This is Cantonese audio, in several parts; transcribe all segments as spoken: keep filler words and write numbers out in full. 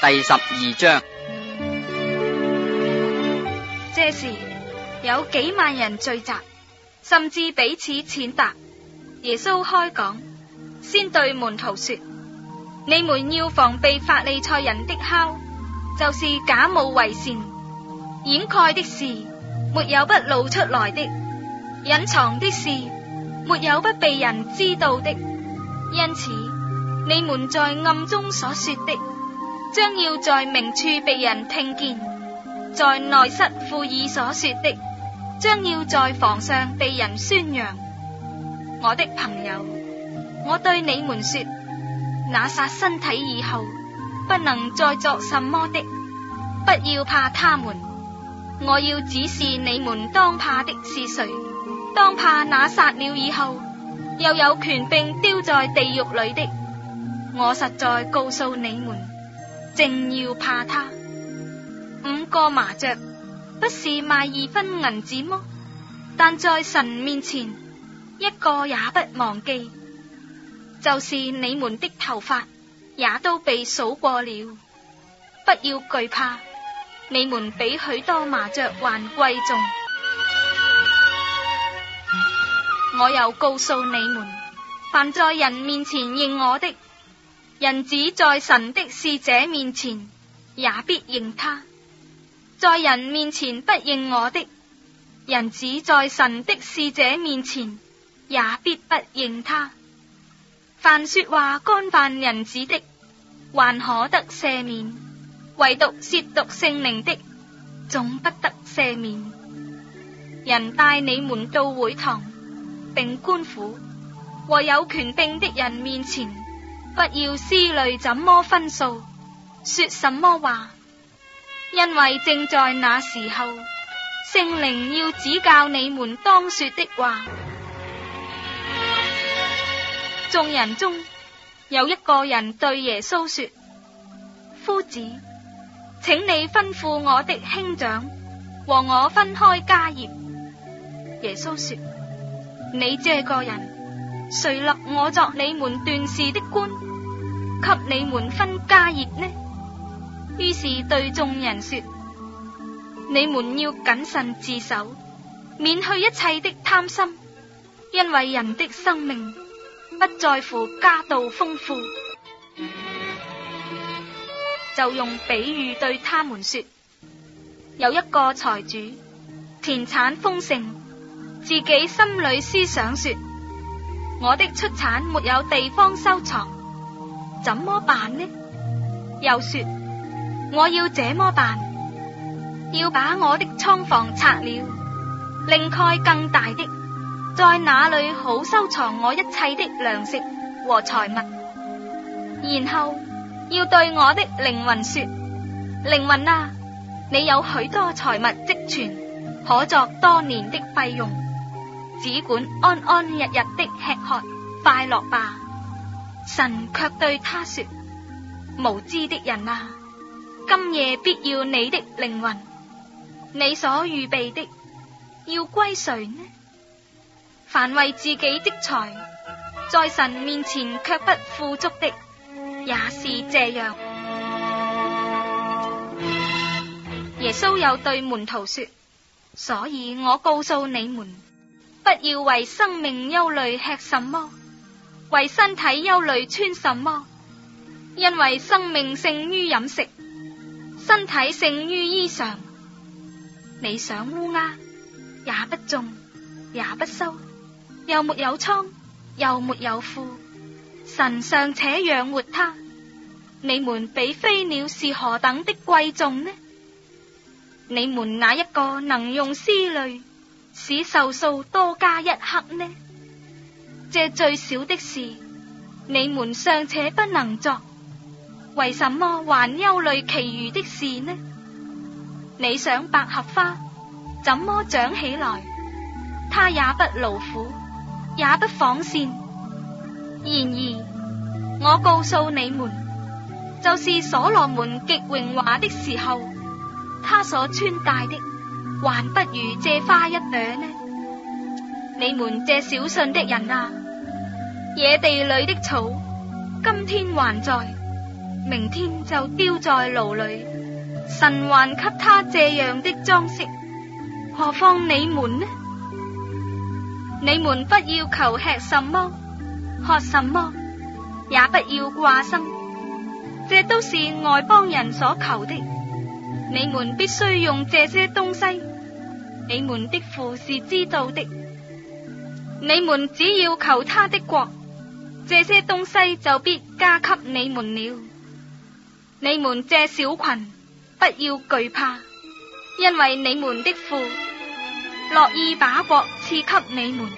第十二章。 這時有幾萬人聚集，甚至彼此踐踏。耶穌開講，先對門徒說：你們要防備法利賽人的酵，就是假冒為善，掩蓋的事沒有不露出來的，隱藏的事沒有不被人知道的。因此你們在暗中所說的，將要在明處被人聽見；在內室附耳所說的，將要在房上被人宣揚。我的朋友，我對你們說，那殺身體以後不能再作什麼的，不要怕他們。我要指示你們當怕的是誰，當怕那殺了以後又有權柄丟在地獄裏的。我實在告訴你們，正要怕他。五個麻雀不是賣二分銀子麼？但在神面前一個也不忘記。就是你們的頭髮也都被數過了。不要懼怕，你們比許多麻雀還貴重。我又告訴你們，凡在人面前認我的，人子在神的使者面前也必認他；在人面前不認我的，人子在神的使者面前也必不認他。凡說話干犯人子的，還可得赦免；唯獨褻瀆聖靈的，總不得赦免。人帶你們到會堂並官府和有權柄的人面前，不要思慮怎麼分數，說什麼話，因為正在那時候，聖靈要指教你們當說的話。眾人中有一個人對耶穌說：夫子，請你吩咐我的兄長和我分開家業。耶穌說：你這個人，誰立我作你們斷事的官，給你們分家業呢？於是對眾人說：你們要謹慎自守，免去一切的貪心，因為人的生命不在乎家道豐富。就用比喻對他們說：有一個財主，田產豐盛，自己心裏思想說：我的出產沒有地方收藏，怎麼辦呢？又說：我要這麼辦，要把我的倉房拆了，另蓋更大的，在那裏好收藏我一切的糧食和財物。然後要對我的靈魂說：靈魂啊，你有許多財物積存，可作多年的費用，只管安安日日的吃喝快樂吧。神卻對他說：無知的人啊，今夜必要你的靈魂，你所預備的要歸誰呢？凡為自己的財，在神面前卻不富足的，也是這樣。耶穌又對門徒說：所以我告訴你們，不要為生命憂慮吃什麼，為身體憂慮穿什麼，因為生命勝於飲食，身體勝於衣裳。你想烏鴉也不種，也不收，又沒有倉，又沒有庫，神尚且養活它，你們比飛鳥是何等的貴重呢？你們哪一個能用思慮使壽數多加一刻呢？這最小的事，你們尚且不能作，為什麼還憂慮其餘的事呢？你想百合花怎麼長起來？它也不勞苦，也不紡線。然而我告訴你們，就是所羅門極榮華的時候，他所穿戴的還不如這花一朵呢。你們這小信的人啊，野地裏的草今天還在， 明天就丟在牢裏，神還給他這樣的裝飾，何況你們呢？你們不要求吃什麼，喝什麼，也不要掛心，這都是外邦人所求的。你們必須用這些東西，你們的父是知道的。你們只要求他的國，這些東西就必加給你們了。你們這小群，不要懼怕，因為你們的父樂意把國賜給你們。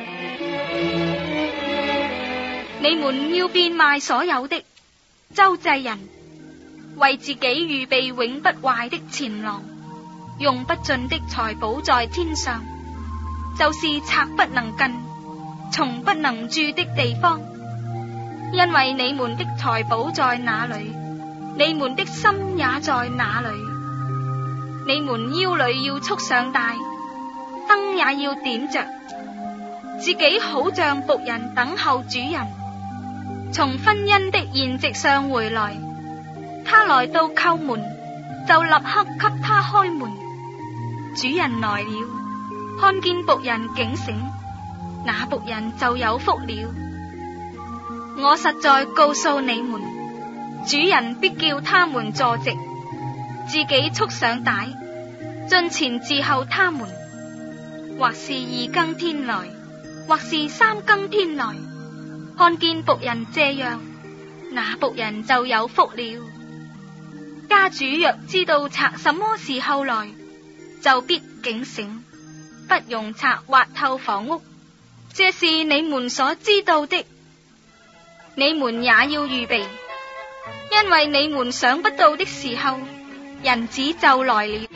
你們要變賣所有的，周濟人，為自己預備永不壞的錢囊，用不盡的財寶在天上，就是賊不能進，蟲不能蛀的地方。因為你們的財寶在哪裏，你們的心也在哪裏。你們腰裏要束上帶，燈也要點着，自己好像僕人等候主人，從婚姻的筵席上回來。他來到叩門，就立刻給他開門。主人來了，看見僕人警醒，那僕人就有福了。我實在告訴你們，主人必叫他們坐席，自己束上帶，進前伺候他們。或是二更天來，或是三更天來，看見僕人這樣，那僕人就有福了。家主若知道賊什麼時候來，就必警醒，不容賊挖透房屋。這是你們所知道的，你們也要預備，因為你們想不到的時候，人子就來了。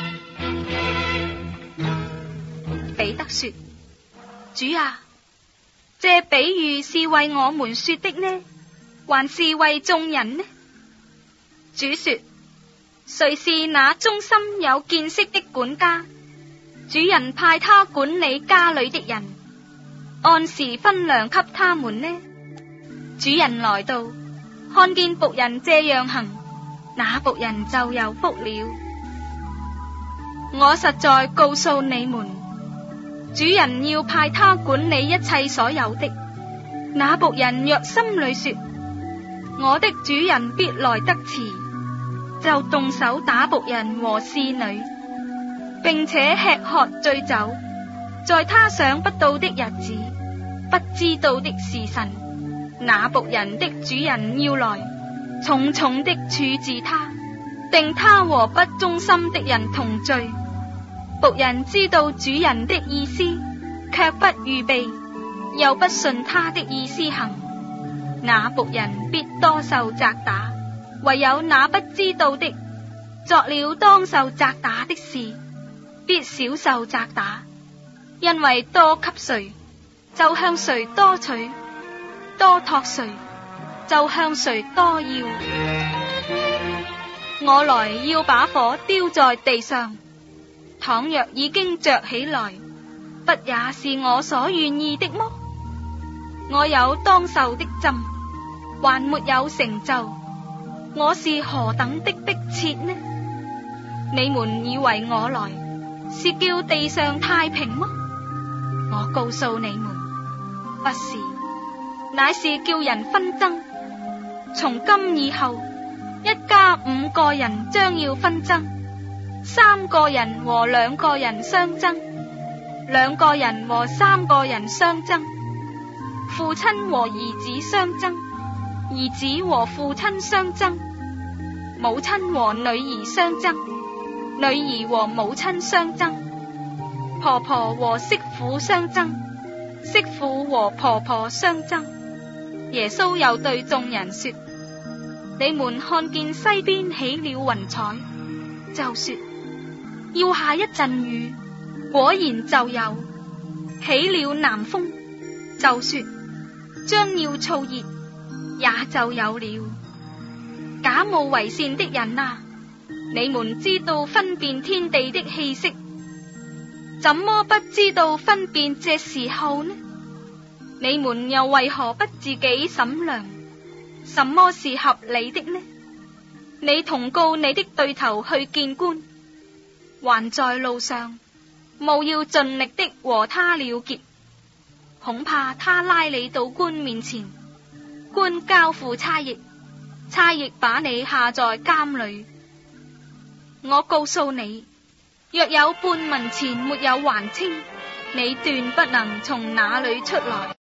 彼得說：主啊，這比喻是為我們說的呢，還是為眾人呢？主說：誰是那忠心有見識的管家？主人派他管理家裏的人，按時分糧給他們呢？主人來到，看見僕人這樣行，那僕人就有福了。我實在告訴你們，主人要派他管理一切所有的。那僕人若心裏說：我的主人必來得遲，就動手打僕人和侍女，並且吃喝醉酒，在他想不到的日子，不知道的時辰，那僕人的主人要來，重重的處置他，定他和不忠心的人同罪。僕人知道主人的意思，卻不預備，又不順他的意思行，那僕人必多受責打。唯有那不知道的，作了當受責打的事，必少受責打，因為多給誰，就向誰多取；多託誰，就向誰多要。我來要把火丟在地上，倘若已經着起來，不也是我所願意的麼？我有當受的針，還沒有成就，我是何等的迫切呢？你們以為我來是叫地上太平麼？我告訴你們，不是，乃是叫人紛爭。從今以後，一家五個人將要紛爭，三個人和兩個人相爭，兩個人和三個人相爭，父親和兒子相爭，兒子和父親相爭，母親和女兒相爭，女兒和母親相爭，婆婆和媳婦相爭，媳婦和婆婆相爭。耶穌又對眾人說：你們看見西邊起了雲彩，就說要下一陣雨，果然就有；起了南風，就說將要燥熱，也就有了。假冒為善的人啊，你們知道分辨天地的氣息，怎麼不知道分辨這時候呢？你們又為何不自己審量， 什麼是合理的呢？你同告你的對頭去見官，還在路上，務要盡力的和他了結，恐怕他拉你到官面前，官交付差役，差役把你下在監裏。我告訴你，若有半文錢沒有還清，你斷不能從那裏出來。